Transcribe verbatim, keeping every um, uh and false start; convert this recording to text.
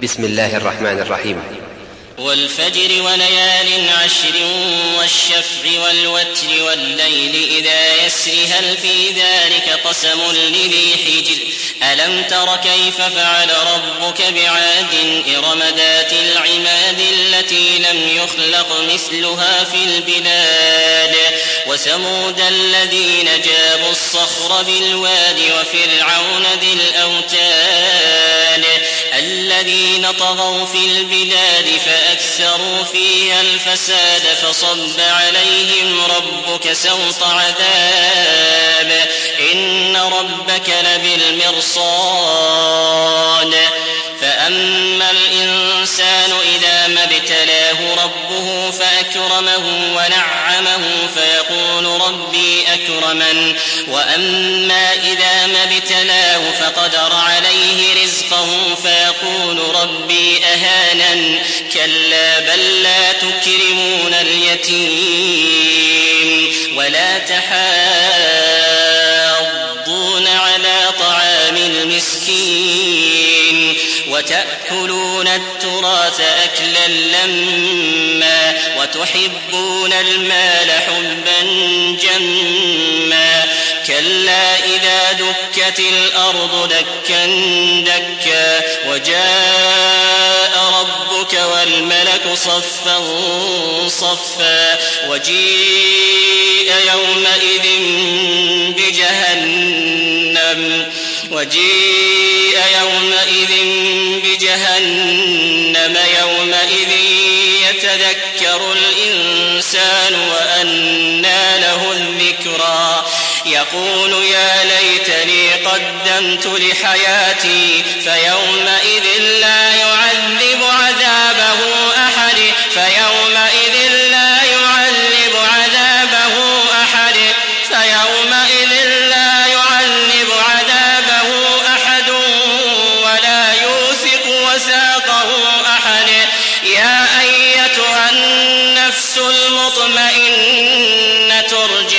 بسم الله الرحمن الرحيم. والفجر وليال عشر والشفع والوتر والليل إذا يسر هل في ذلك قسم لذي حجر ألم تر كيف فعل ربك بعاد إرم ذات العماد التي لم يخلق مثلها في البلاد وثمود الذين جابوا الصخر بالواد وفرعون ذي الأوتاد الذين طغوا في البلاد فأكثروا فيها الفساد فصب عليهم ربك سوط عذاب إن ربك لبالمرصاد فأما الإنسان إذا ما ابتلاه ربه فأكرمه ونعمه فيقول ربي أكرمن وأما إذا ما ابتلاه فقدر عليه رزقه فيقول ربي أهانن كلا بل لا تكرمون اليتيم ولا تحاضون على طعام المسكين وتأكلون التراث أكلا لما وتحبون المال حبا جما كلا إذا دكت الأرض دكا دكا وجاء ربك والملك صفا صفا وجيء يومئذ بجهنم وجيء يومئذ بجهنم يومئذ يتذكر الإنسان وأنى له الذكرى يقول يا ليتني قدمت لحياتي فيومئذ لا يعذب عذابه أحد فيومئذ لا يعذب عذابه أحد فيومئذ لا يعذب عذابه أحد ولا يوثق وثاقه أحد يا أيتها النفس المطمئنة ارجعي